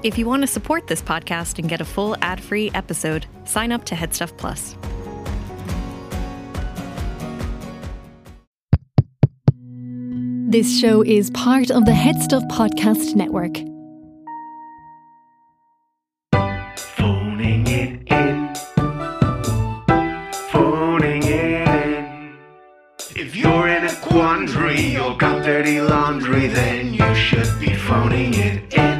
If you want to support this podcast and get a full ad-free episode, sign up to Headstuff Plus. This show is part of the Headstuff Podcast Network. Phoning it in. Phoning it in. If you're in a quandary or got dirty laundry, then you should be phoning it in.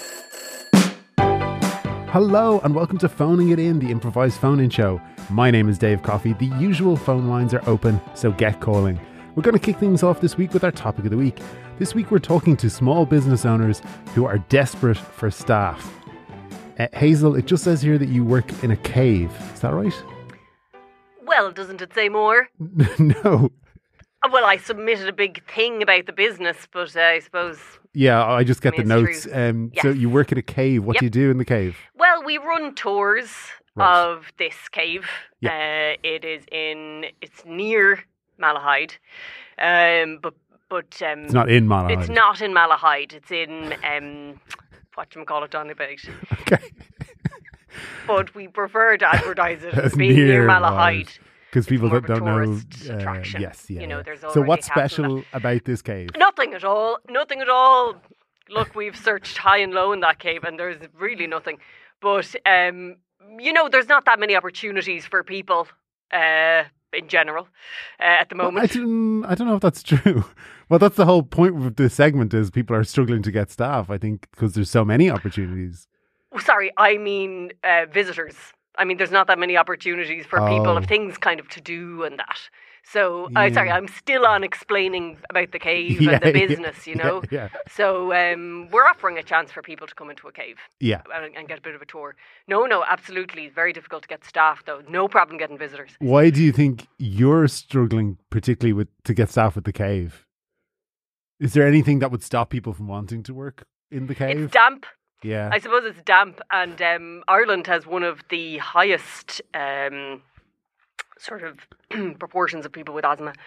Hello and welcome to Phoning It In, the improvised phone-in show. My name is Dave Coffey. The usual phone lines are open, so get calling. We're going to kick things off this week with our topic of the week. This week we're talking to small business owners who are desperate for staff. Hazel, it just says here that you work in a cave. Is that right? Well, doesn't it say more? No. Well, I submitted a big thing about the business, but I suppose... Yeah, I just get the notes. True. So you work in a cave. What do you do in the cave? Well, we run tours of this cave. Yeah. It's near Malahide. But it's not in Malahide. It's not in Malahide. It's in whatchamacallit Donabate. Okay. But we prefer to advertise it as being near Malahide. Because people that don't know. Attraction. Yes, yeah. You know, there's so what's already special about this cave? Nothing at all. Nothing at all. Look, we've searched high and low in that cave, and there's really nothing. But there's not that many opportunities for people in general at the moment. Well, I don't know if that's true. Well, that's the whole point of this segment is people are struggling to get staff. I think because there's so many opportunities. Sorry, I mean visitors. I mean, there's not that many opportunities for people of things kind of to do and that. So, sorry, I'm still on explaining about the cave and the business, you know. Yeah. So, we're offering a chance for people to come into a cave. Yeah. And get a bit of a tour. No, absolutely. Very difficult to get staff, though. No problem getting visitors. Why do you think you're struggling particularly to get staff at the cave? Is there anything that would stop people from wanting to work in the cave? It's damp. Yeah. I suppose it's damp, and Ireland has one of the highest sort of proportions of people with asthma.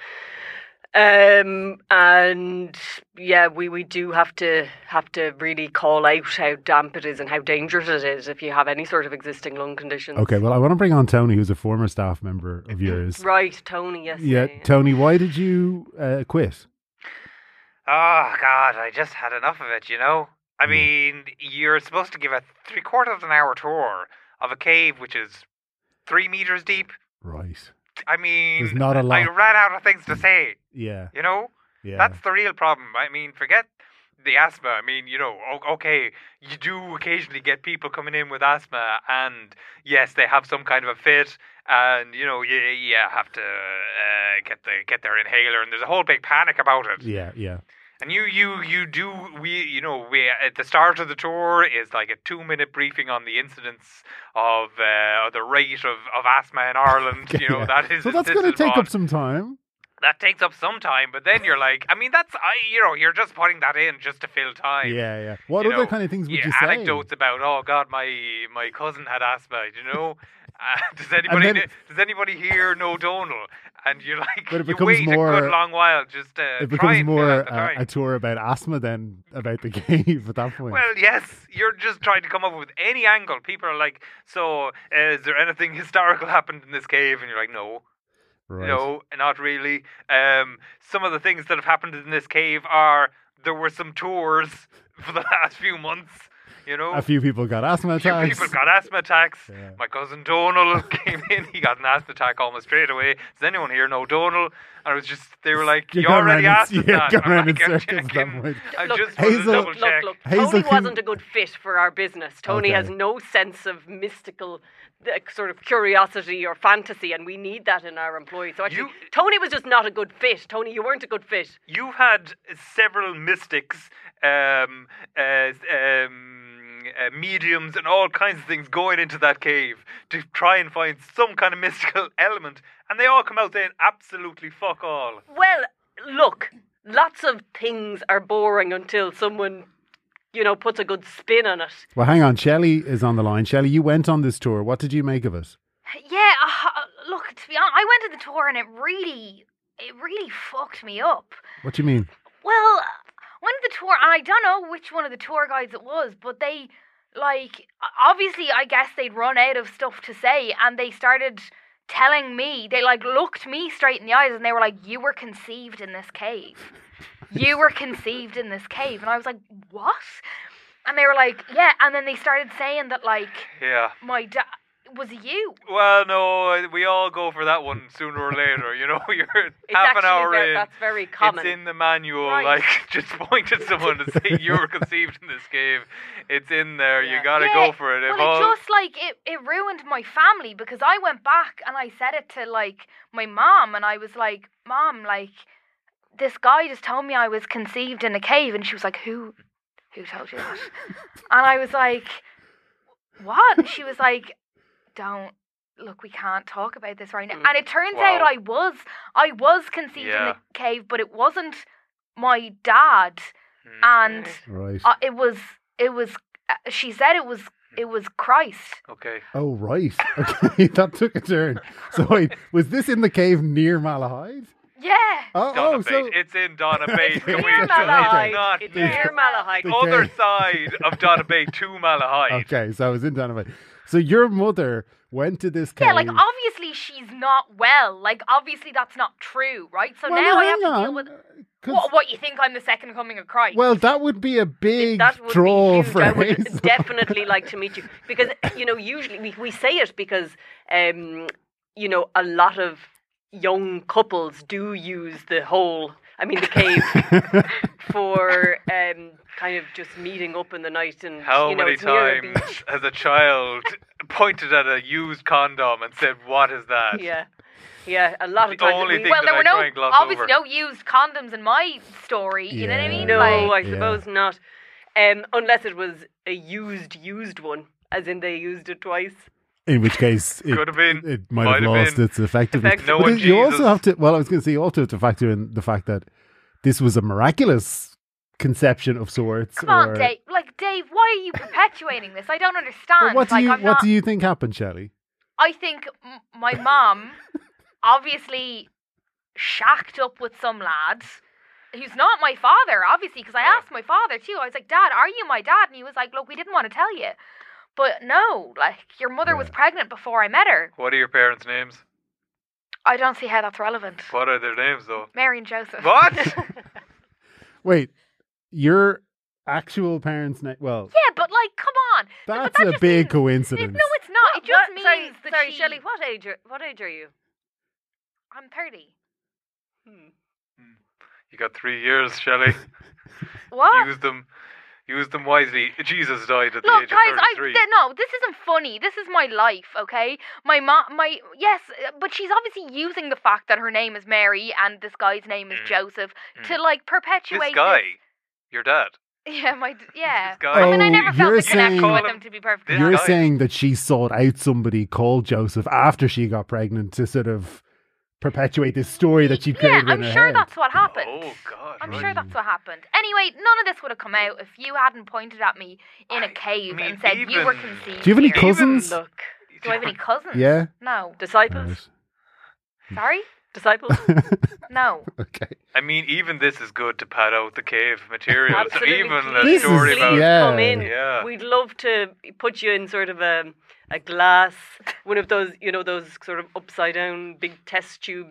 And yeah, we do have to really call out how damp it is and how dangerous it is if you have any sort of existing lung conditions. Okay, well, I want to bring on Tony, who's a former staff member of yours. Right, Tony, yes. Yeah, Tony, why did you quit? Oh, God, I just had enough of it, you know? I mean, you're supposed to give a 3/4 of an hour tour of a cave which is 3 meters deep. Right. I mean, there's not a lot. I ran out of things to say. Yeah. You know? Yeah. That's the real problem. I mean, forget the asthma. I mean, you know, okay, you do occasionally get people coming in with asthma, and yes, they have some kind of a fit, and you know, you have to get their inhaler, and there's a whole big panic about it. Yeah. And we at the start of the tour is like a 2-minute briefing on the incidence of the rate of asthma in Ireland. Okay, you know, that is. So that's going to take up some time. That takes up some time, but then you're like, I mean, you're just putting that in just to fill time. Yeah. What other kind of things would you say? Anecdotes about, oh God, my cousin had asthma. You know, does anybody here know Donal? And you're like, but it you wait a good long while just to it try becomes and more fill out the time. a tour about asthma than about the cave at that point. Well, yes, you're just trying to come up with any angle. People are like, so is there anything historical happened in this cave? And you're like, no. Right. No, not really. Some of the things that have happened in this cave are there were some tours for the last few months. You know, a few people got asthma attacks. Yeah. My cousin Donal came in. He got an asthma attack almost straight away. Does anyone here know Donal? And it was just, they were like, you already asked us that. I'm just Hazel, double check. Look, Tony wasn't a good fit for our business. Tony has no sense of mystical sort of curiosity or fantasy, and we need that in our employees. So actually, Tony was just not a good fit. Tony, you weren't a good fit. You've had several mystics, mediums and all kinds of things going into that cave to try and find some kind of mystical element, and they all come out saying absolutely fuck all. Well, look, lots of things are boring until someone, you know, puts a good spin on it. Well, hang on, Shelley is on the line. Shelley, you went on this tour. What did you make of it? Yeah, look, to be honest, I went to the tour and it really fucked me up. What do you mean? Well, went to the tour, and I don't know which one of the tour guides it was, but they like, obviously, I guess they'd run out of stuff to say, and they started telling me, they like looked me straight in the eyes, and they were like, "You were conceived in this cave. You were conceived in this cave." And I was like, "What?" And they were like, "Yeah." And then they started saying that, like, Yeah. my dad was it you. Well, no, we all go for that one sooner or later. You know, you're It's half an actually hour in. that's very common. It's in the manual, Right. like, just point at someone and say, "You were conceived in this cave." It's in there, Yeah. you gotta Yeah, go for it. If Well, all... it just like it ruined my family, because I went back and I said it to like my mom, and I was like, "Mom, like, this guy just told me I was conceived in a cave," and she was like, "Who told you that?" And I was like, "What?" And she was like, "Don't look, we can't talk about this right now." And it turns out Wow. I was conceived in Yeah. the cave, but it wasn't my dad, and Right. it was. She said it was Christ. Okay. Oh, right. Okay, that took a turn. So wait, was this in the cave near Malahide? Yeah. Donna Bate. It's in Donna Bate. Can we Near it's not Malahide. It's the near Malahide. other Okay. side of Donna Bate to Malahide. Okay, so I was in Donovan. So your mother went to this cave. Yeah, like obviously she's not well. Like obviously that's not true, right? So Well, now no, I have hang to deal on, with 'cause- what you think I'm the second coming of Christ. Well, that would be a big That would draw be huge. for I would Hazel. definitely like to meet you, because usually we say it because a lot of young couples do use the cave for kind of just meeting up in the night, and How many it's near a times beach. has a child pointed at a used condom and said, "What is that?" Yeah, a lot of The times. only we- thing well, that there I were try and gloss obviously over. no used condoms in my story. You know what I Yeah. mean? No, Like, I suppose not. Unless it was a used one, as in they used it twice. In which case, it Could have been. It might Might have have lost been. its effectiveness. No But one then you also Jesus. have to. Well, I was going to say you also have to factor in the fact that this was a miraculous conception of sorts. come on, or, Dave. Like, Dave, why are you perpetuating this? I don't understand. But what do like, you I'm what not. do you think happened, Shelley? I think my mom obviously shacked up with some lad who's not my father, obviously, because I asked my father too. I was like, "Dad, are you my dad?" And he was like, "Look, we didn't want to tell you. But no, like, your mother was Yeah. pregnant before I met her." What are your parents' names? I don't see how that's relevant. What are their names, though? Mary and Joseph. What? Wait, your actual parents' name? Well, Yeah, but like, come on. But that's that a just big means- coincidence. No, it's not. It just means sorry, that sorry, she... Shelley. What age are you? I'm 30. You got 3 years, Shelley. What? Use them wisely. Jesus died at the Look, age of guys, 33. no, this isn't funny. This is my life, okay? Yes, but she's obviously using the fact that her name is Mary and this guy's name is Joseph to like perpetuate This guy, your dad. Yeah, yeah. This guy. I mean, I Oh, never felt you're the connection saying- with him, to be perfectly This You're honest. guy- saying that she sought out somebody called Joseph after she got pregnant to sort of perpetuate this story that she Yeah, created in I'm her sure head. that's what happened. Oh, God. I'm right. sure that's what happened. Anyway, none of this would have come out if you hadn't pointed at me in a cave mean, and said you were even- conceived. Do you have any here." cousins? Look, Do I have any cousins? Yeah. No. disciples. Sorry? Disciples. No. Okay. I mean, even this is good to pad out the cave material. So Absolutely. even Please, a story is- about please yeah. come in. Yeah. We'd love to put you in sort of a glass, one of those, those sort of upside down big test tubes.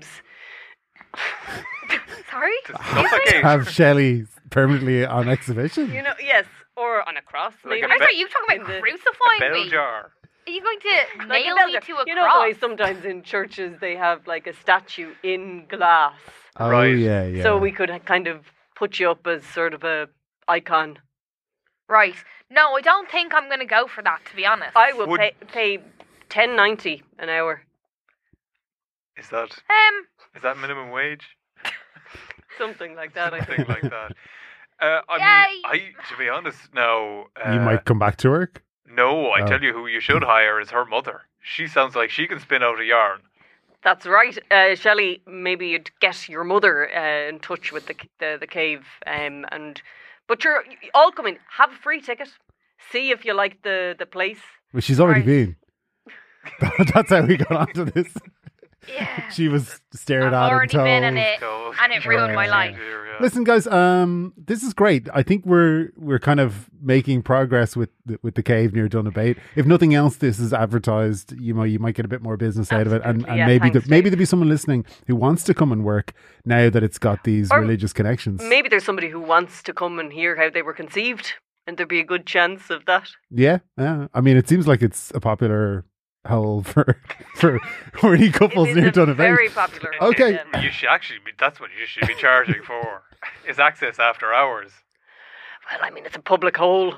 Sorry? to Excuse me? suffocate. Have Shelley permanently on exhibition? Yes, or on a cross, Like maybe. a I thought you were talking In about the- crucifying bell me. jar. Are you going to Like a nail bell me jar. to a You know cross? the way sometimes in churches they have like a statue in glass, Oh, Right. yeah. so we could kind of put you up as sort of a icon. Right. No, I don't think I'm going to go for that, to be honest. I will Would- pay $10.90 an hour, Is that minimum wage? something like that. I Something think. like that. I Yeah, mean, to be honest, no. You might come back to work. No, I Oh. tell you who you should hire is her mother. She sounds like she can spin out a yarn. That's right, Shelley. Maybe you'd get your mother in touch with the cave, but you're all come in. Have a free ticket. See if you like the place. Well, she's already Right. been. That's how we got onto this. Yeah. She was stared I've at and already told. been in it, Go. and it ruined my Yeah. life. Yeah. Listen, guys, this is great. I think we're kind of making progress with the cave near Donabate. If nothing else, this is advertised. You might get a bit more business out of it, and Absolutely, yeah, maybe thanks, maybe Dave. there'll be someone listening who wants to come and work now that it's got these Or religious connections. Maybe there's somebody who wants to come and hear how they were conceived, and there'd be a good chance of that. Yeah. I mean, it seems like it's a popular hole for horny couples It near is a Donabate. very popular. Okay. yeah. You should actually that's what you should be charging for. Is access after hours. Well, I mean, it's a public hole.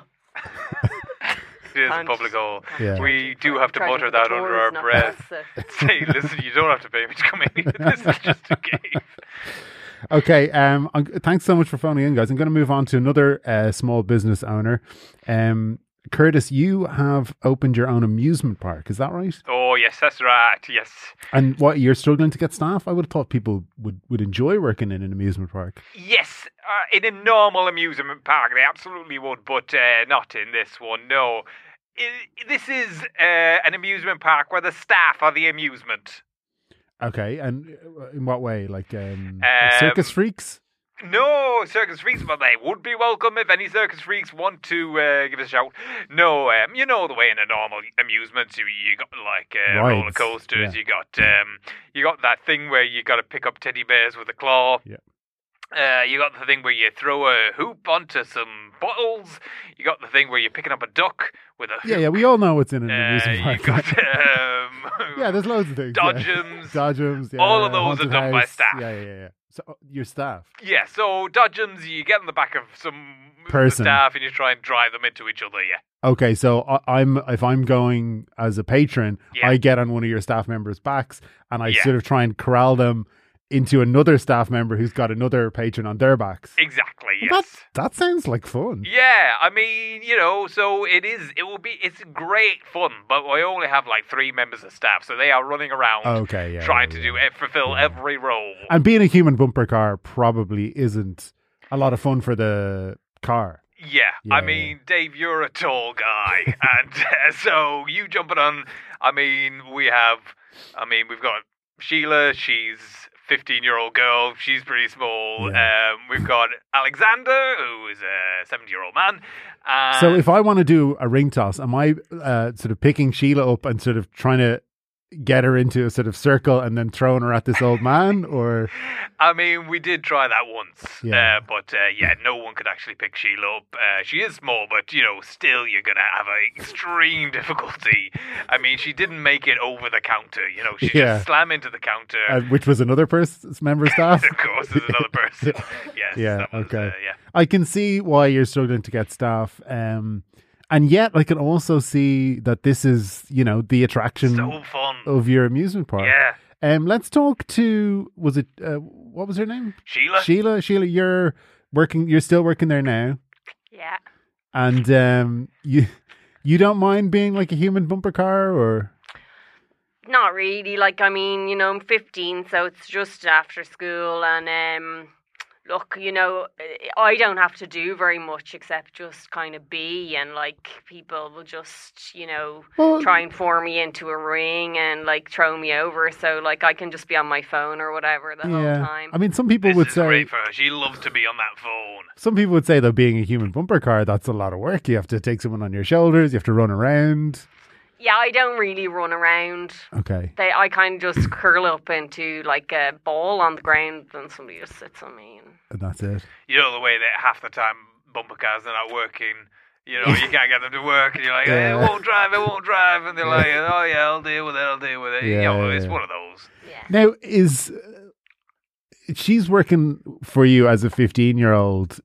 It is a Can't- public hole. Yeah. We do have to Charging mutter for the that under tours, our not breath. the- Say, listen, you don't have to pay me to come in here. This is just a game. Okay, thanks so much for phoning in, guys. I'm going to move on to another small business owner. Curtis, you have opened your own amusement park. Is that right? Oh, yes, that's right. Yes. And what, you're struggling to get staff? I would have thought people would enjoy working in an amusement park. Yes, in a normal amusement park, they absolutely would, but not in this one, no. This is an amusement park where the staff are the amusement. Okay, and in what way? Like circus freaks? No circus freaks, but they would be welcome if any circus freaks want to give us a shout. No, you know the way in a normal amusement, you got like Rides, roller coasters. yeah. You got that thing where you got to pick up teddy bears with a claw. Yeah. You got the thing where you throw a hoop onto some bottles. You got the thing where you're picking up a duck with a hoop. Yeah, we all know what's in an amusement You park. got yeah, there's loads of things. Dodgems. Yeah. Dodgems. Yeah, All of those haunted are done by house. staff. Yeah. So your staff. Yeah, so dodgems, you get on the back of some Person. staff and you try and drive them into each other, yeah. Okay, so if I'm going as a patron, Yeah. I get on one of your staff members' backs and I Yeah. sort of try and corral them into another staff member who's got another patron on their backs. Exactly, Well, yes. that sounds like fun. Yeah, I mean, so it's great fun, but I only have like 3 members of staff, so they are running around Okay, yeah. trying yeah, to yeah. fulfill Yeah. every role. And being a human bumper car probably isn't a lot of fun for the car. Yeah, Yeah, I mean, Dave, you're a tall guy, and so you jumping on. We've got Sheila. She's 15-year-old girl. She's pretty small. Yeah. We've got Alexander, who is a 70-year-old man. So if I want to do a ring toss, am I sort of picking Sheila up and sort of trying to get her into a sort of circle and then throwing her at this old man, or we did try that once, Yeah. but no one could actually pick Sheila up. She is small, but still you're gonna have a extreme difficulty. She didn't make it over the counter. She Yeah. just slammed into the counter. which was another person's member of staff? Of course, there's another person. Yes. Yeah, that was, okay. yeah. I can see why you're struggling to get staff, and yet I can also see that this is, the attraction So fun. of your amusement park. Yeah. Let's talk to, was it, what was her name? Sheila. Sheila, you're still working there now, Yeah. and you don't mind being like a human bumper car, or? Not really. I'm 15, so it's just after school, and look, I don't have to do very much except just kind of be, and people will just, Well, try and form me into a ring and throw me over, so I can just be on my phone or whatever the whole time. Some people This would is say, great for her. She loves to be on that phone. some people would say that being a human bumper car, that's a lot of work. You have to take someone on your shoulders. You have to run around. Yeah, I don't really run around. Okay. I kind of just curl up into a ball on the ground, and somebody just sits on me. And that's it. You know the way that half the time bumper cars are not working. You can't get them to work, and you're like, Yeah. it won't drive, and they're like, oh yeah, I'll deal with it. Yeah, It's yeah. one of those. Yeah. Now, she's working for you as a 15-year-old.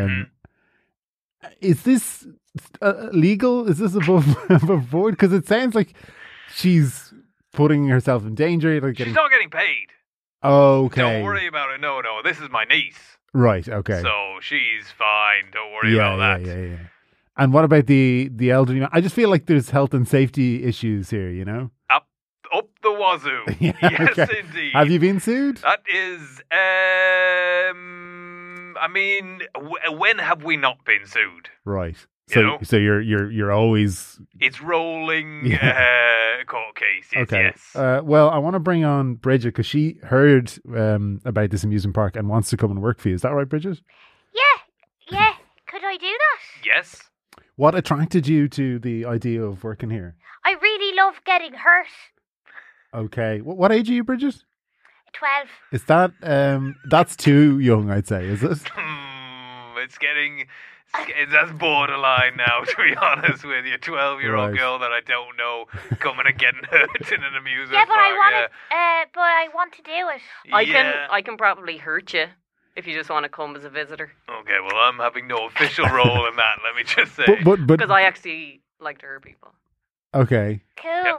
Is this legal? Is this above board? Because it sounds like she's putting herself in danger. She's not getting paid. Okay. Don't worry about it. No, this is my niece. Right. Okay. So she's fine. Don't worry about that. Yeah. And what about the elderly man? I just feel like there's health and safety issues here. Up the wazoo. Yeah, Yes, okay. indeed. Have you been sued? That is, when have we not been sued? Right. So you're always It's rolling court case. Yes, okay. yes. Well, I want to bring on Bridget because she heard about this amusement park and wants to come and work for you. Is that right, Bridget? Yeah. Could I do that? Yes. What attracted you to the idea of working here? I really love getting hurt. Okay. What age are you, Bridget? 12. Is that that's too young? I'd say. Is it? That's borderline now, to be honest with you. 12-year-old Right. girl that I don't know coming and getting hurt in an amusement Yeah, but park. I want to do it. I can probably hurt you if you just want to come as a visitor. Okay, well, I'm having no official role in that, let me just say. But Because I actually like to hurt people. okay. Cool. Yep.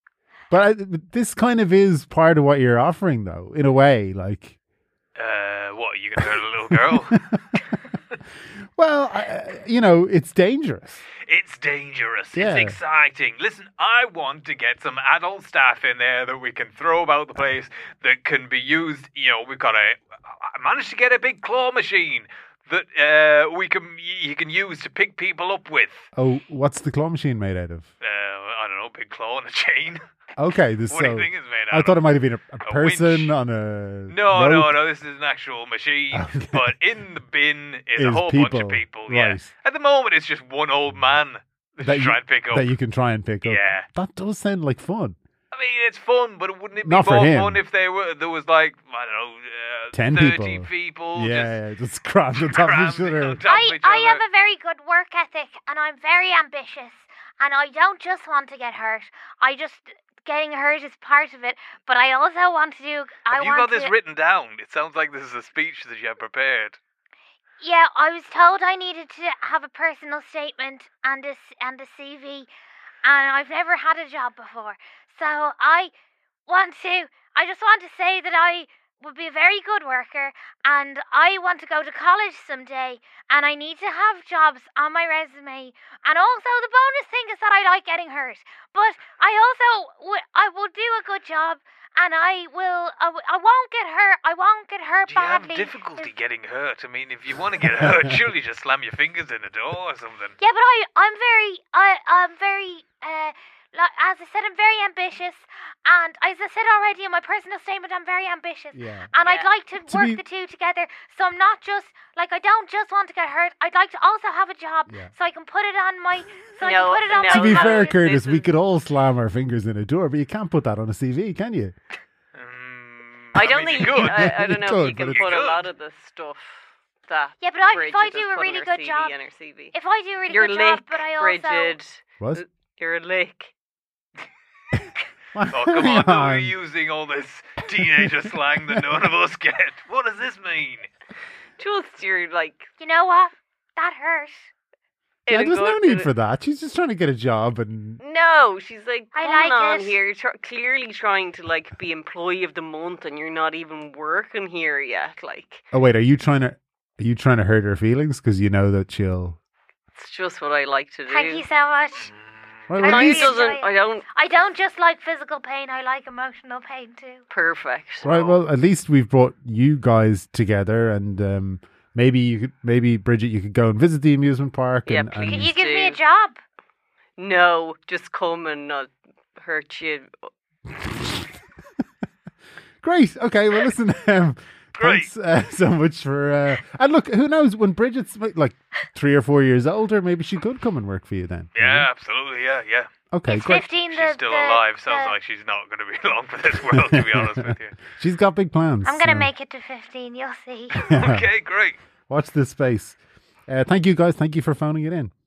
But this kind of is part of what you're offering, though, in a way. Like, What, you can hurt a little girl? well, it's dangerous. It's dangerous. Yeah. It's exciting. Listen, I want to get some adult staff in there that we can throw about the place that can be used. We've got I managed to get a big claw machine that you can use to pick people up with. Oh, what's the claw machine made out of? I don't know, big claw and a chain. Okay, What do you think it's made out I of? thought it might have been a person winch. on a No, rope. this is an actual machine. Okay. But in the bin is a Is whole bunch people, of people. Yeah. right. At the moment, it's just one old man that That you you- try and pick up. that you can try and pick up. Yeah. That does sound like fun. I mean, it's fun, but wouldn't it be Not for more him. fun if there was like, I don't know, 10 30 people. people Yeah, just crammed on top of each crammed other. on top of each I have other. a very good work ethic and I'm very ambitious. And I don't just want to get hurt. Getting hurt is part of it. But I also want to do... Have you got this written down? It sounds like this is a speech that you have prepared. Yeah, I was told I needed to have a personal statement and a CV. And I've never had a job before. So I just want to say that I would be a very good worker and I want to go to college someday and I need to have jobs on my resume. And also the bonus thing is that I like getting hurt. But I will do a good job and I won't get hurt. I won't get hurt Do you have badly. difficulty getting hurt? I mean, if you want to get hurt, surely just slam your fingers in a door or something. Yeah, but I'm very as I said, I'm very ambitious, and as I said already in my personal statement, I'm very ambitious, Yeah. and I'd Yeah. like to work the two together. So I'm not just I don't just want to get hurt. I'd like to also have a job, Yeah. so I can put it on my. No, no, To be no, fair, this Curtis, we is- could all slam our fingers in a door, but you can't put that on a CV, can you? I don't mean, think you you could. I don't know You if you could, can but put it- a lot of the stuff that Yeah, but if I Bridget do is a putting really her good CV job, in her CV. if I do a really You're good lick, job, but I also Bridget. What? You're a lick. Oh, come on, don't be using all this teenager slang that none of us get. What does this mean? Just you're like you know what? That hurt. Yeah, in a there's no good- need for that. She's just trying to get a job and... No, she's like, I come like on it. here, clearly trying to like be employee of the month, and you're not even working here yet. Like, Oh, wait, are you trying to hurt her feelings? Because you know that she'll... it's just what I like to do. Thank you so much. Well, I at Mine really least... enjoy doesn't. it. I don't. I don't just like physical pain. I like emotional pain too. Perfect. Right, well, at least we've brought you guys together and maybe Bridget, you could go and visit the amusement park Yeah, and... please. Could and you give me a do. job? No, just come and not hurt you. Great. Okay, well, listen, Great. thanks so much for... and look, who knows, when Bridget's like 3 or 4 years older, maybe she could come and work for you then. Yeah, absolutely, yeah. Okay, It's great. 15. She's still alive. Sounds like she's not going to be long for this world, to be honest with you. She's got big plans. I'm gonna so- make it to 15. You'll see. Okay, great. Watch this space. Thank you, guys. Thank you for phoning it in.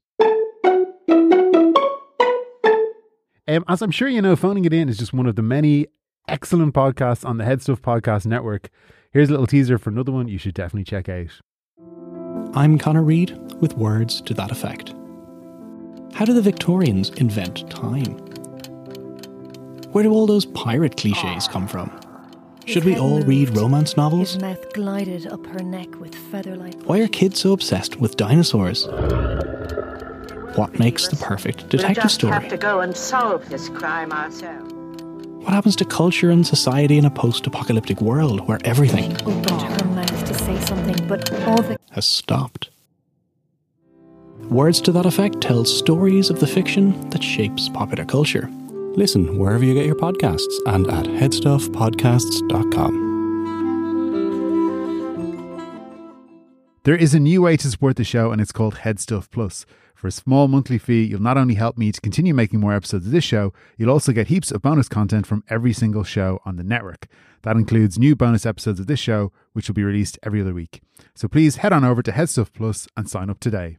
As I'm sure you know, Phoning It In is just one of the many excellent podcasts on the Head Stuff Podcast Network. Here's a little teaser for another one you should definitely check out. I'm Connor Reid with words to that effect. How did the Victorians invent time? Where do all those pirate cliches come from? Should we all read romance novels? His mouth glided up her neck with feather-like. Why are kids so obsessed with dinosaurs? What makes the perfect detective We'll just story? have to go and solve this crime ourselves. What happens to culture and society in a post-apocalyptic world where everything Opened her mouth to say something, but all the has stopped? Words to that Effect tells stories of the fiction that shapes popular culture. Listen wherever you get your podcasts and at headstuffpodcasts.com. There is a new way to support the show, and it's called Headstuff Plus. For a small monthly fee, you'll not only help me to continue making more episodes of this show, you'll also get heaps of bonus content from every single show on the network. That includes new bonus episodes of this show, which will be released every other week. So please head on over to Headstuff Plus and sign up today.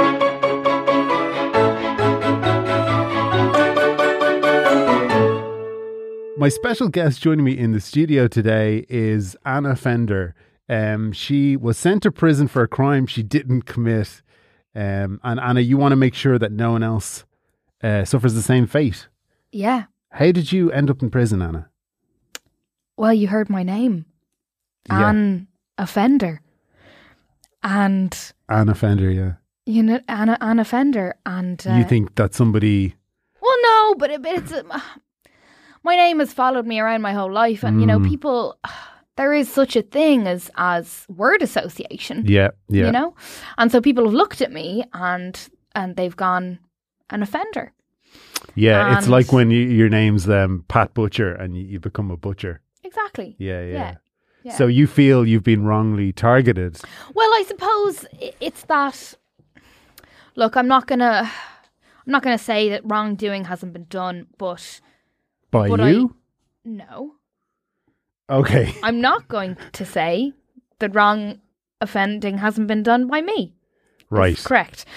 My special guest joining me in the studio today is Anna Fender. She was sent to prison for a crime she didn't commit. And Anna, you want to make sure that no one else suffers the same fate. Yeah. How did you end up in prison, Anna? Well, you heard my name. Yeah. Anne Offender. And... Anna Fender, yeah. You know, Anne Offender. And... you think that somebody... Well, no, but it's... my name has followed me around my whole life. And, you know, people... There is such a thing as word association. Yeah, yeah. You know? And so people have looked at me and they've gone, an offender. Yeah, And it's like when your name's Pat Butcher and you become a butcher. Exactly. Yeah. Yeah. So you feel you've been wrongly targeted. Well, I suppose it's that... Look, I'm not gonna say that wrongdoing hasn't been done, but... By you? No. Okay. I'm not going to say that wrong offending hasn't been done by me. Right. That's correct.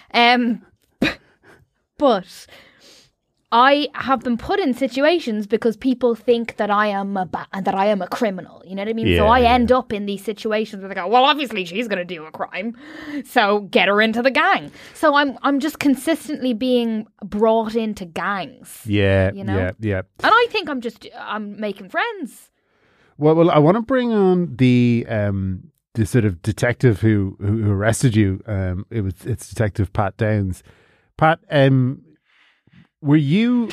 But I have been put in situations because people think that I am a criminal. You know what I mean? So I end up in these situations where they go, well, obviously she's going to do a crime, so get her into the gang. So I'm just consistently being brought into gangs. Yeah, you know? yeah. And I think I'm making friends. Well, I want to bring on the sort of detective who arrested you. It's Detective Pat Downs. Pat, were you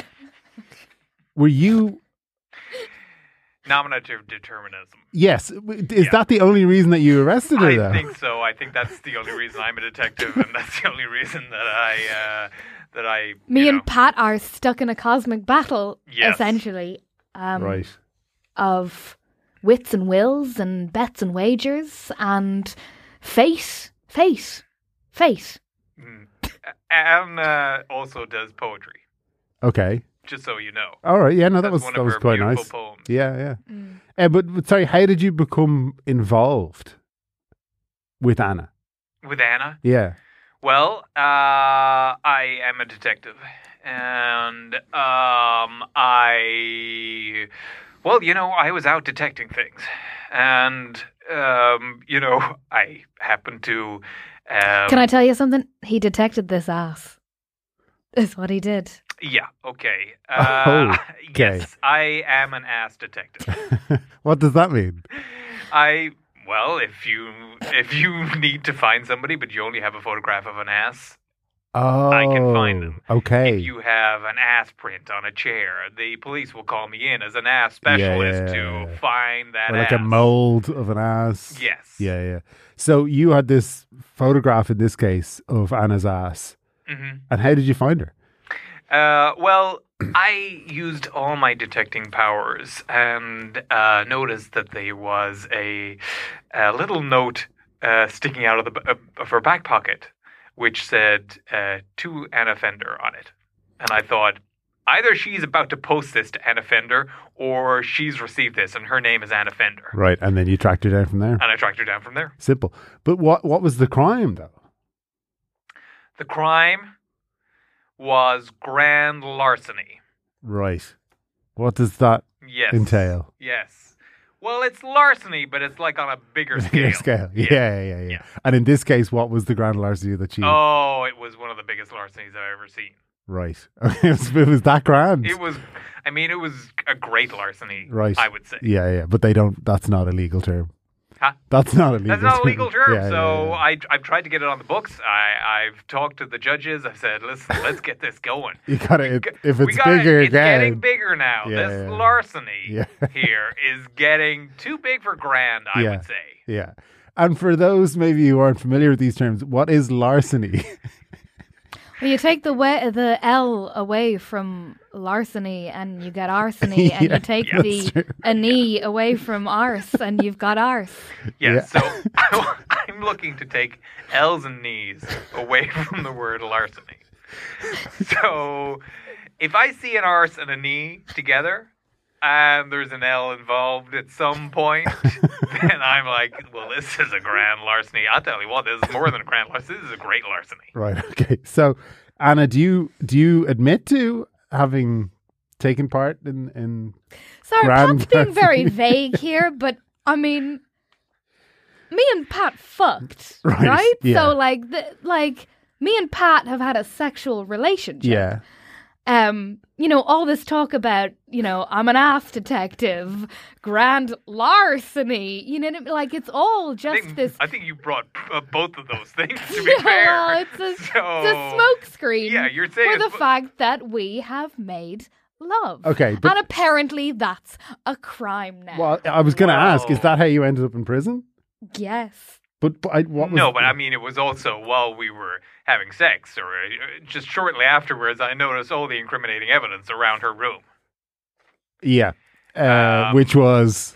Nominative determinism. Yes. Is that the only reason that you arrested her, though? I think so. I think that's the only reason I'm a detective, and that's the only reason that I. Me and Pat are stuck in a cosmic battle, Yes. essentially. Right. Of wits and wills and bets and wagers and fate. Anne also does poetry. Okay. Just so you know. All right. Yeah. No, that was her quite beautiful nice. Poems. Yeah. But sorry, how did you become involved with Anna? With Anna? Yeah. Well, I am a detective, and I was out detecting things, and I happened to. Can I tell you something? He detected this ass. Is what he did. Yeah. Okay. Okay. Yes, I am an ass detective. What does that mean? If you need to find somebody, but you only have a photograph of an ass, Oh, I can find them. Okay. If you have an ass print on a chair, the police will call me in as an ass specialist to find that or like ass. a mold of an ass. Yes. Yeah. So you had this photograph in this case of Anna's ass. Mm-hmm. And how did you find her? I used all my detecting powers and noticed that there was a little note sticking out of her back pocket, which said to Anna Fender on it. And I thought, either she's about to post this to Anna Fender, or she's received this, and her name is Anna Fender. Right, and then you tracked her down from there. And I tracked her down from there. Simple. But what was the crime, though? The crime was grand larceny. Right. What does that entail? Yes. Well, it's larceny, but it's like on a bigger scale. Bigger scale. Yeah. And in this case, what was the grand larceny that she... Oh, it was one of the biggest larcenies I've ever seen. Right. It was that grand. It was a great larceny, right. I would say. Yeah. But that's not a legal term. Huh? That's not a legal term. That's not a legal term. Yeah. I've tried to get it on the books. I've talked to the judges. I said, listen, let's get this going. You gotta, if it's bigger it's again. getting bigger now. This larceny here is getting too big for grand, I would say. Yeah. And for those maybe who aren't familiar with these terms, what is larceny? Well, you take the L away from larceny and you get arsony, and Yeah, you take that's true. an E away from arse and you've got arse. Yeah, so I'm looking to take L's and knees away from the word larceny. So if I see an arse and a knee together, and there's an L involved at some point, then I'm like, well, this is a grand larceny. I'll tell you what, this is more than a grand larceny. This is a great larceny. Right. Okay. So, Anna, do you admit to having taken part in Sorry, grand Pat's being larceny? very vague here, but I mean, me and Pat fucked, Right, right? yeah. So like me and Pat have had a sexual relationship. Yeah. All this talk about, I'm an ass detective, grand larceny, like it's all just this. I think you brought both of those things, to be Yeah, fair. well, it's a smoke screen Yeah, you're saying for the it's- fact that we have made love. Okay, but- and apparently that's a crime now. Well, I was going to ask, is that how you ended up in prison? Yes. But what was No, but I mean, it was also while we were having sex, or just shortly afterwards, I noticed all the incriminating evidence around her room. Yeah. Which was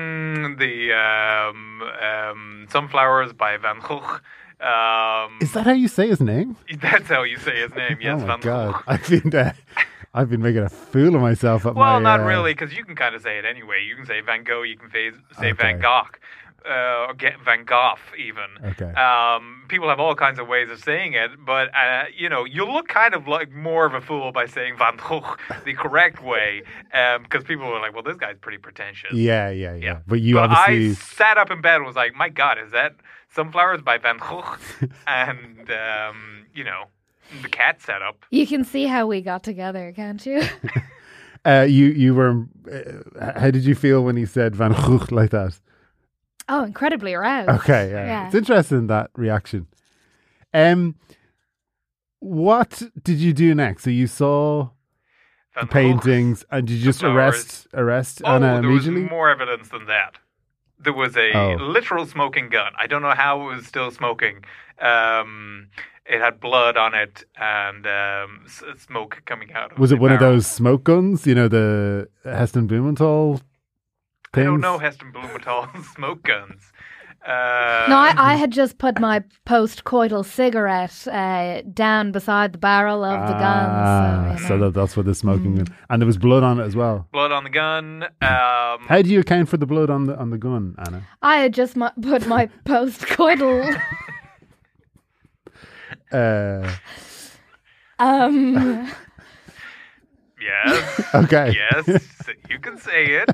The Sunflowers by Van Gogh. Is that how you say his name? That's how you say his name, yes, Oh my Van God. Gogh. I've been making a fool of myself at Well, my not really, because you can kind of say it anyway. You can say Van Gogh, you can say Okay. Van Gogh, or get Van Gogh even. Okay. People have all kinds of ways of saying it, but you look kind of like more of a fool by saying Van Gogh the correct way, because people were like, "Well, this guy's pretty pretentious." Yeah. But you But obviously I sat up in bed and was like, "My God, is that Sunflowers by Van Gogh?" And the cat sat up. You can see how we got together, can't you? you were how did you feel when he said Van Gogh like that? Oh, incredibly aroused. Okay, yeah. It's interesting, that reaction. What did you do next? So you saw Van the paintings, and did you just flowers. arrest Oh, Anna there was immediately? more evidence than that. There was a literal smoking gun. I don't know how it was still smoking. It had blood on it and smoke coming out of Was the it one of barrel. those smoke guns? You know, the Heston Blumenthal I things? don't know Heston Blumenthal smoke guns. No, I had just put my post-coital cigarette down beside the barrel of the gun. So that's what the smoking gun. And there was blood on it as well. Blood on the gun. How do you account for the blood on the gun, Anna? I had just put my post-coital... Yes. Okay. Yes, you can say it.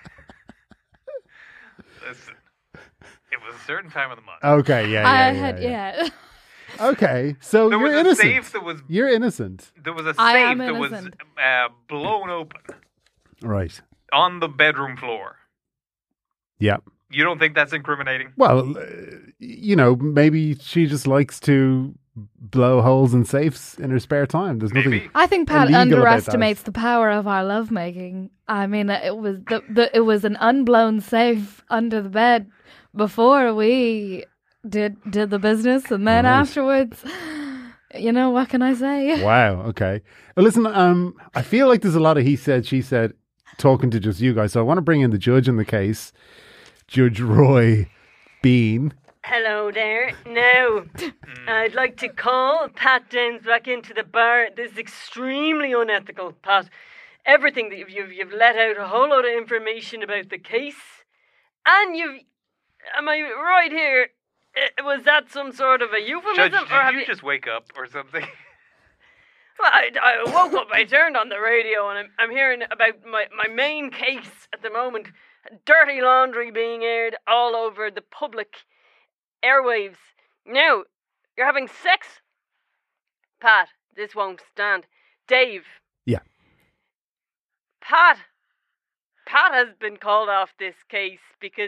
Listen, it was a certain time of the month. Okay, yeah. Okay, so There you're was a innocent. safe that was. You're innocent. There was a I safe am that was innocent. blown open Right. on the bedroom floor. Yeah. You don't think that's incriminating? Well, maybe she just likes to blow holes in safes in her spare time. There's nothing. I think Pat illegal about underestimates the power of our lovemaking. I mean, it was it was an unblown safe under the bed before we did the business, and then Right. afterwards, what can I say? Wow. Okay. Well, listen. I feel like there's a lot of he said, she said, talking to just you guys. So I want to bring in the judge in the case, Judge Roy Bean. Hello there. Now, I'd like to call Pat Downs back into the bar. This is extremely unethical, Pat. Everything that you've let out a whole lot of information about the case, and am I right here? Was that some sort of a euphemism, Judge, or have did you just wake up or something? Well, I woke up, I turned on the radio, and I'm hearing about my main case at the moment. Dirty laundry being aired all over the public airwaves. Now, you're having sex? Pat, this won't stand. Dave. Yeah. Pat has been called off this case because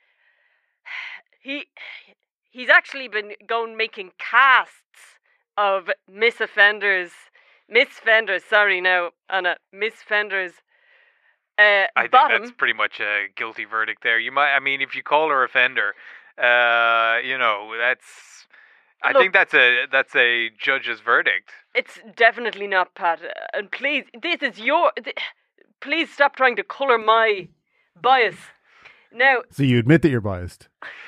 he's actually been making casts of Miss Fender's, Anna, Miss Fender's I think bottom. that's pretty much a guilty verdict there. If you call her a fender, that's. I Look, think that's a judge's verdict. It's definitely not, Pat. And please, this is please stop trying to colour my bias. Now, So you admit that you're biased.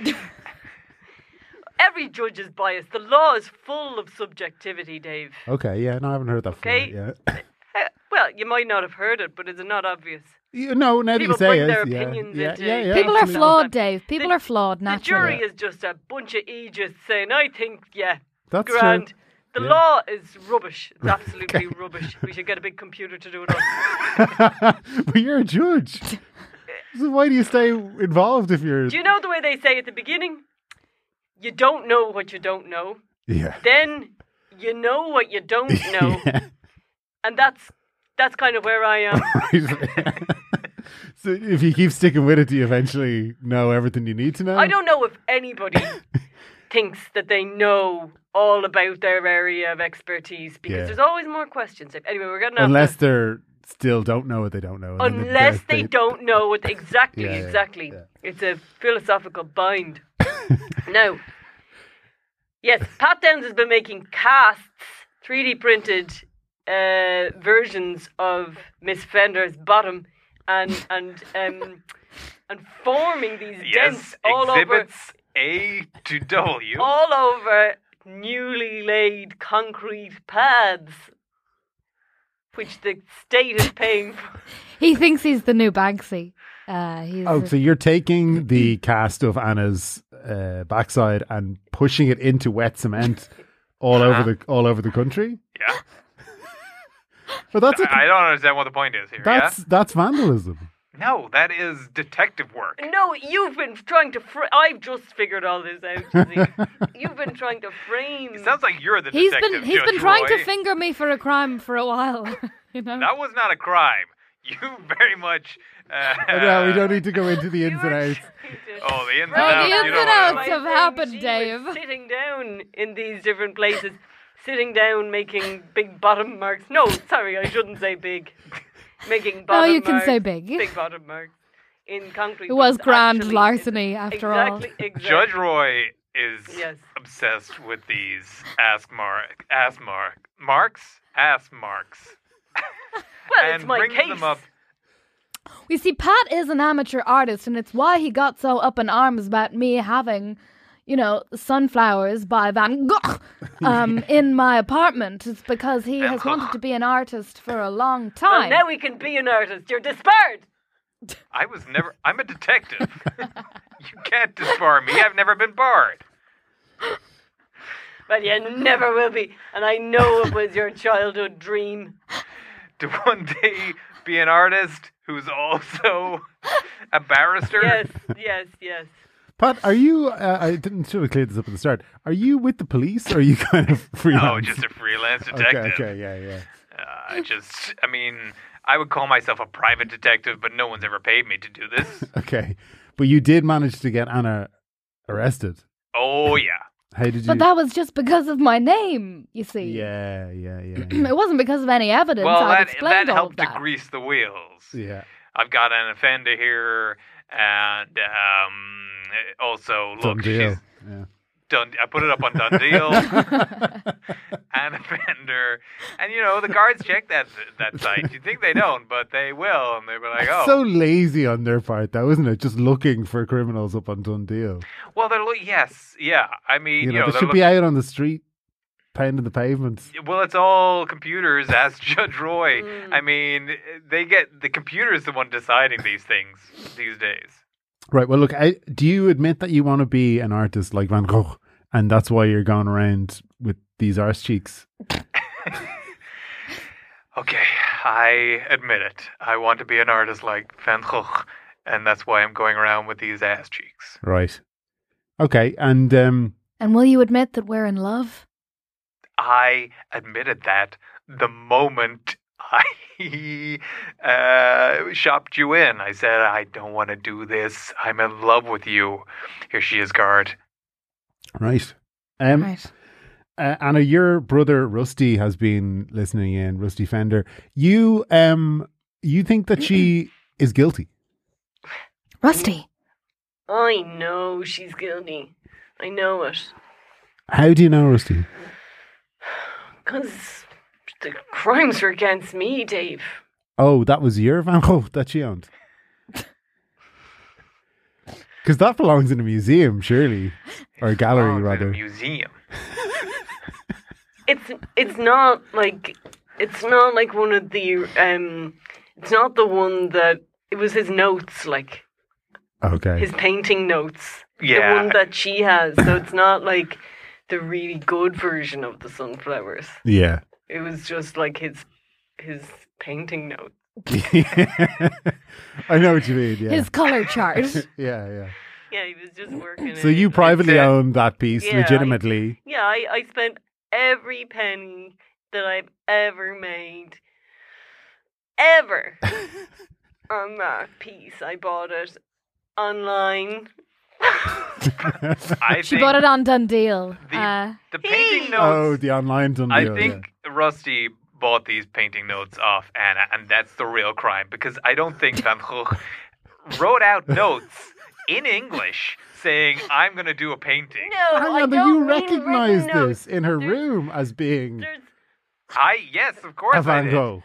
every judge is biased. The law is full of subjectivity, Dave. Okay, yeah, no, I haven't heard that Okay. before. Yeah. Well, you might not have heard it, but is it not obvious? No, now that you People say bring it. their yeah. opinions yeah, into- yeah, yeah, People are absolutely. flawed, Dave. People are flawed, The naturally. jury is just a bunch of idiots saying, I think, yeah, That's grand. true. The Yeah. law is rubbish. It's absolutely rubbish. We should get a big computer to do it all. But you're a judge. So why do you stay involved if you're... Do you know the way they say at the beginning? You don't know what you don't know. Yeah. Then you know what you don't know. Yeah. And that's kind of where I am. Right. So if you keep sticking with it, do you eventually know everything you need to know? I don't know if anybody thinks that they know all about their area of expertise because Yeah. there's always more questions. Anyway, we're getting off Unless the- they're still don't know what they don't know. and then Unless they don't know it exactly. Yeah, yeah, Exactly. yeah. It's a philosophical bind. Now, yes, Pat Downs has been making casts, 3D printed versions of Miss Fender's bottom and forming these dents Yes, all over exhibits A to W. all over newly laid concrete pads, which the state is paying for. He thinks he's the new Banksy. He's Oh, so you're taking the cast of Anna's backside and pushing it into wet cement all over the country? Yeah. But that's I don't understand what the point is here. that's vandalism. Yeah? No, that is detective work. No, you've been trying to. I've just figured all this out. Izzy. You've been trying to frame. It sounds like you're the he's detective. been Judge trying Roy. to finger me for a crime for a while. You know. That was not a crime. You very much. No, we don't need to go into the ins and outs. Oh, the ins and Well, outs. the you ins know and what I outs mean. have happened, Dave. Sitting down in these different places, sitting down making big bottom marks. No, sorry, I shouldn't say big. Making bottom marks. No, you can say big. Big bottom marks in concrete. It was but grand actually- larceny after all. Exactly. Judge Roy is Yes. obsessed with these ask marks. Well, and it's my brings case. them up. You see, Pat is an amateur artist, and it's why he got so up in arms about me having, sunflowers by Van Gogh in my apartment. It's because he has wanted to be an artist for a long Well, time. now we can be an artist. You're disbarred. I'm a detective. You can't disbar me. I've never been barred. Well, you never will be. And I know it was your childhood dream. To one day be an artist who's also a barrister. Yes. Oh, Pat, are you? I should have cleared this up at the start. Are you with the police, or are you kind of freelance? No, just a freelance detective. Okay, yeah. I would call myself a private detective, but no one's ever paid me to do this. Okay, but you did manage to get Anna arrested. Oh, yeah. How did you? But that was just because of my name, you see. Yeah. It wasn't because of any evidence. Well, I've that explained all of helped to that. grease the wheels. Yeah. I've got an offender here, and also, Done look, deal. she's Yeah. done. I put it up on Done Deal. An offender. And, the guards check that site. You think they don't, but they will, and they'll be like, oh. So lazy on their part, though, isn't it? Just looking for criminals up on Dundee. Well, yes, yeah. I mean, They they're should be out on the street, pounding the pavements. Well, it's all computers, asked Judge Roy. I mean, the computer's the one deciding these things these days. Right. Well, look. Do you admit that you want to be an artist like Van Gogh, and that's why you're going around with these arse cheeks? Okay, I admit it. I want to be an artist like Van Gogh, and that's why I'm going around with these ass cheeks. Right. Okay. And And will you admit that we're in love? I admitted that the moment I shopped you in. I said, I don't want to do this. I'm in love with you. Here she is, guard. right. Right. Anna, your brother Rusty has been listening in. Rusty Fender. You think that she is guilty? Rusty. I know she's guilty. I know it. How do you know, Rusty? Because the crimes were against me, Dave. Oh, that was your Van Gogh that she owned? Because that belongs in a museum, surely. Or a gallery, In a rather. museum. It's not like one of the it's not the one that it was his notes, like Okay. his painting notes. Yeah. The one that she has. So it's not like the really good version of the sunflowers. Yeah. It was just like his painting notes. I know what you mean, yeah. His color chart. Yeah. Yeah, he was just working. So it. you privately It's, own that piece, yeah, legitimately. I spent every penny that I've ever made, ever, on that piece. I bought it online. I She think bought it on Dundeal. the painting Oh, notes. the online done I deal, think Rusty bought these painting notes off Anna, and that's the real crime, because I don't think Van Gogh wrote out notes in English saying, I'm going to do a painting. No, Hang I on, but don't you mean recognise written notes. this in her room as being There's Yes, of course a I Van did. Gogh.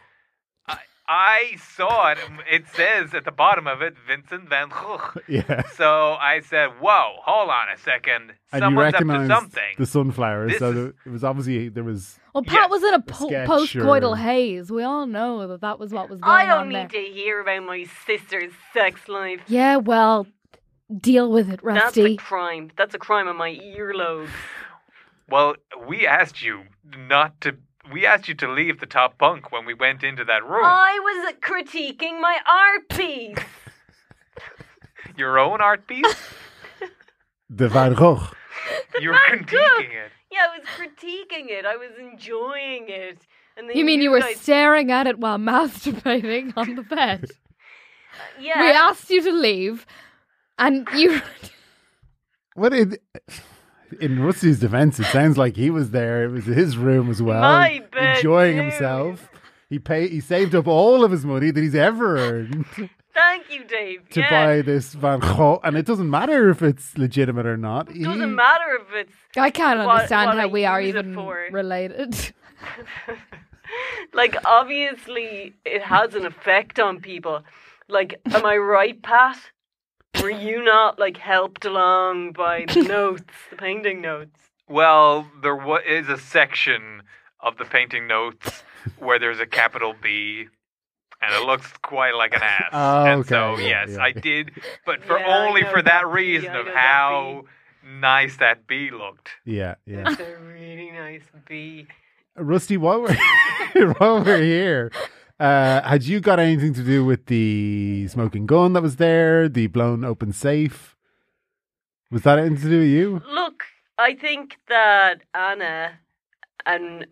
I saw it. It says at the bottom of it, Vincent van Gogh. Yeah. So I said, whoa, hold on a second. And you Someone's up to recognised something. the sunflowers, This so is- it was obviously, there was... Well, Pat Yes. was in a sketch post-coital or- haze. We all know that was what was going I on don't there. need to hear about my sister's sex life. Yeah, well, deal with it, That's a Rusty. crime. That's a crime on my earlobe. Well, we asked you to leave the top bunk when we went into that room. I was critiquing my art piece. Your own art piece? The Van Gogh. You were critiquing it. Yeah, I was critiquing it. I was enjoying it. And then You mean you were guys, staring at it while masturbating on the bed? yeah. We asked you to leave, and you... What in Rusty's defence, it sounds like he was there. It was his room as well, My bed enjoying too. himself. He saved up all of his money that he's ever earned Thank you, Dave. to yeah. buy this Van Gogh, and it doesn't matter if it's legitimate or not. It doesn't matter if it's I can't what understand how I we are use it even for. related. like, obviously it has an effect on people. Like, am I right, Pat? Were you not like helped along by the notes, the painting notes? Well, there is a section of the painting notes where there's a capital B, and it looks quite like an ass. Oh, and okay, so, yeah, yes, yeah. I did, but for Yeah, I only know for that that B, reason I of know that how nice that B looked. Yeah. It's a really nice bee. Rusty, while we're here, had you got anything to do with the smoking gun that was there, the blown open safe? Was that anything to do with you? Look, I think that Anna and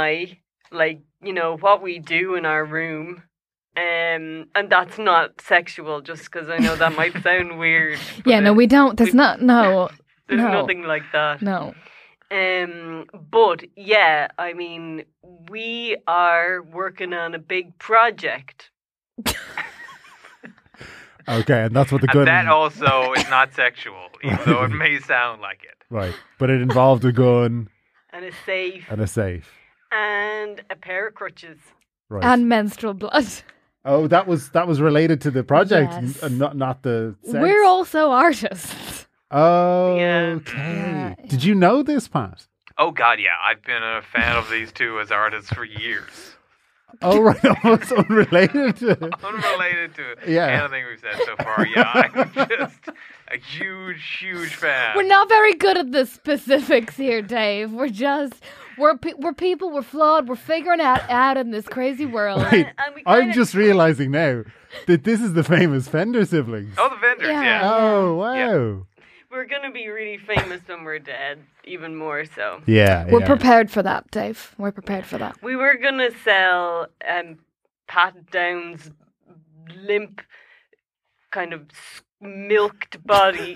what we do in our room, and that's not sexual, just because I know that might sound weird. Yeah, but no, we don't. There's not. No, There's no. nothing like that. no. But yeah, I mean, we are working on a big project. Okay, and that's what the And gun... that also is not sexual, even though it may sound like it. Right, but it involved a gun And a safe. and a safe. And a pair of crutches. Right. And menstrual blood. Oh, that was related to the project, Yes. and not the sex? We're also artists. Okay. Yeah. Did you know this, Pat? Oh, God, yeah. I've been a fan of these two as artists for years. Oh, right. Almost unrelated to... Unrelated to Yeah. anything we've said so far. Yeah, I'm just a huge, huge fan. We're not very good at the specifics here, Dave. We're people. We're flawed. We're figuring it out in this crazy world. Wait, And we I'm kinda- just realizing now that this is the famous Fender siblings. Oh, the vendors, Yeah. yeah. Oh, wow. We're going to be really famous when we're dead, even more so. Yeah. We're yeah. prepared for that, Dave. We're prepared for that. We were going to sell Pat Down's limp, kind of milked body.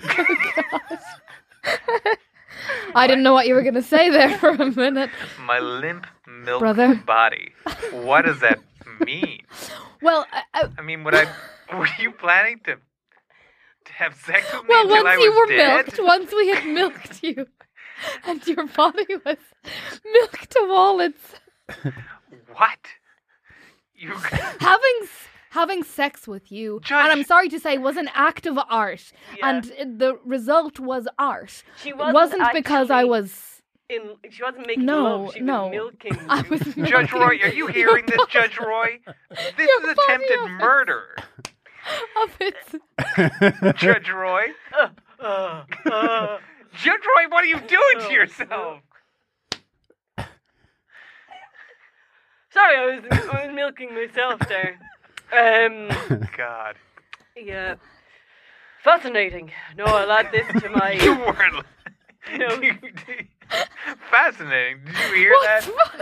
I didn't know what you were going to say there for a minute. My limp milk Brother. body. What does that mean? Well, I mean, were you planning to have sex with me well, until once I you was were dead? milked, once we had milked you. and your body was milk to wallets. What? You Having sex with you, Judge. and I'm sorry to say, was an act of art, Yeah. and the result was art. She It wasn't because I actually was. She wasn't making No, love. She no. was milking. I was Judge Roy, are you hearing this, Judge Roy? This is attempted murder. Of it. Judge Roy? Judge Roy, what are you doing to yourself? Sorry, I was milking myself there. God. Yeah. Fascinating. No, I'll add this to my... You weren't... No. Fascinating. Did you hear that?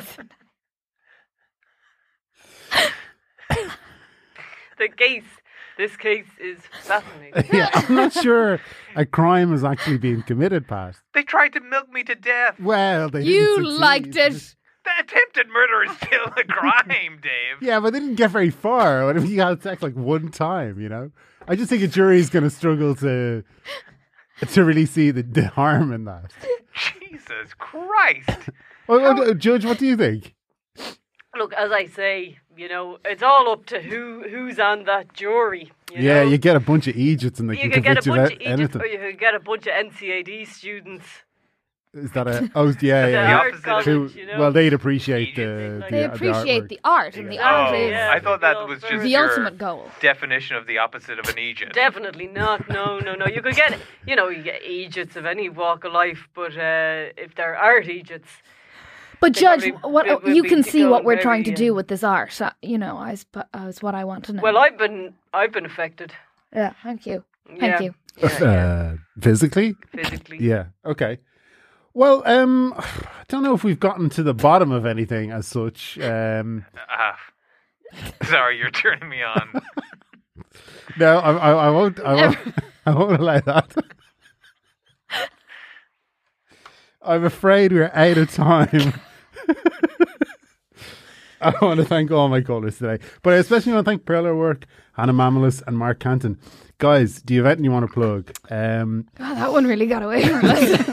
This case is fascinating. Yeah, I'm not sure a crime is actually being committed, Pat. They tried to milk me to death. Well, they You didn't succeed. liked it. The attempted murder is still a crime, Dave. Yeah, but they didn't get very far. What if you had sex like one time, you know? I just think a jury's going to struggle to really see the harm in that. Jesus Christ. Well, Judge, what do you think? Look, as I say, you know, it's all up to who's on that jury. You Yeah, know? you get a bunch of Egypts and they You can could get a convict you bunch of of Egypt, anything. or you could get a bunch of NCAD students. Is that a... Oh, yeah, The yeah. art college, you know. Well, they'd appreciate They appreciate artwork. the art, and the Yeah. art Oh, is I thought that was just the your ultimate goal. definition of the opposite of an Egypt. Definitely not. No. You could get, you get Egypts of any walk of life, but if they're art Egypts... But They Judge, probably what would you be can see what we're going trying to very, do with this art. Is what I want to know. Well, I've been affected. Yeah, thank you. Yeah. Thank you. Physically? Physically. Yeah, okay. Well, I don't know if we've gotten to the bottom of anything as such. Sorry, you're turning me on. No, I won't. I won't allow that. I'm afraid we're out of time. I want to thank all my callers today, but I especially want to thank Pearl O'Rourke, Hannah Mamelis, and Mark Canton. Guys, do you have anything you want to plug? God, that one really got away from us.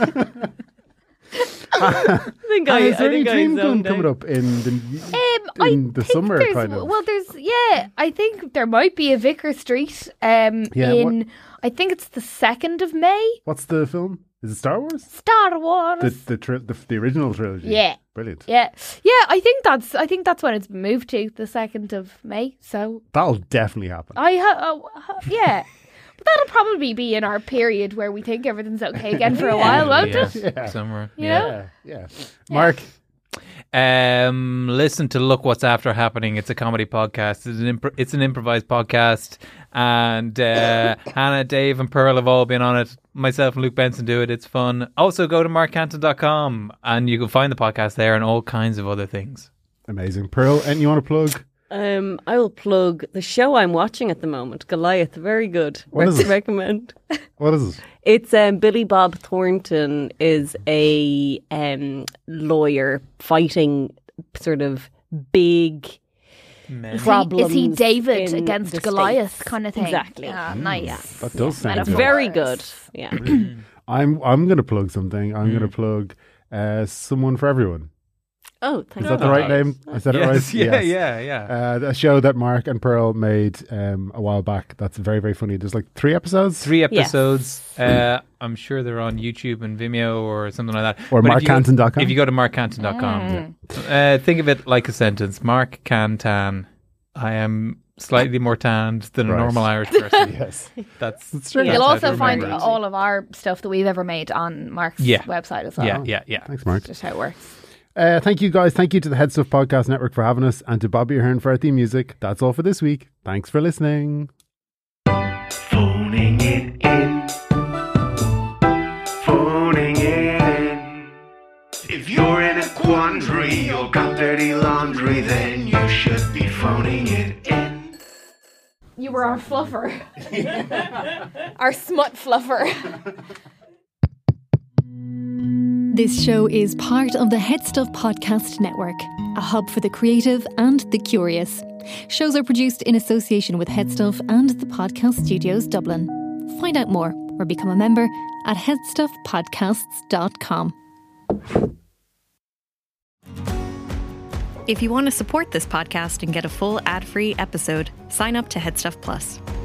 I think Is there any I dream zoned coming out. up in the I the think summer there's- kind of? Well, I think there might be a Vicar Street. I think it's the 2nd of May. What's the film? Is it Star Wars? Star Wars. The original trilogy. Yeah. Brilliant. Yeah. I think that's when it's moved to, the 2nd of May. So That'll definitely happen. yeah. But that'll probably be in our period where we think everything's okay again for a while, won't it? Yeah. Somewhere. You know? Yeah. Mark. Listen to Look What's After Happening. It's a comedy podcast. It's an improvised podcast, and Hannah, Dave, and Pearl have all been on it. Myself and Luke Benson do it. It's fun. Also, go to markcanton.com and you can find the podcast there and all kinds of other things. Amazing. Pearl, anything you want to plug? I will plug the show I'm watching at the moment, Goliath. Very good. What is it? Recommend. What is it? It's Billy Bob Thornton is a lawyer fighting sort of big problems. Is he David in against the Goliath States. kind of thing? Exactly. Ah, nice. That does sound Metaphors. Very good. Yeah. I'm going to plug something. I'm going to plug Someone for Everyone. Oh, thank Is you. that the right name? I said it right? Yeah. A show that Mark and Pearl made a while back. That's very, very funny. There's like 3 episodes. 3 episodes. I'm sure they're on YouTube and Vimeo or something like that. Or But if markcanton.com. If you go to markcanton.com, think of it like a sentence. Mark can tan. I am slightly more tanned than a normal Irish person. Yes. That's You'll how to also find remember it. all of our stuff that we've ever made on Mark's website as well. Yeah. Thanks, Mark. Just how it works. Thank you, guys. Thank you to the Head Stuff Podcast Network for having us and to Bobby Ahern for our theme music. That's all for this week. Thanks for listening. Phoning it in. Phoning it in. If you're in a quandary or got dirty laundry, then you should be phoning it in. You were our fluffer. Our smut fluffer. This show is part of the Head Stuff Podcast Network, a hub for the creative and the curious. Shows are produced in association with Head Stuff and the Podcast Studios Dublin. Find out more or become a member at headstuffpodcasts.com. If you want to support this podcast and get a full ad-free episode, sign up to Headstuff Plus.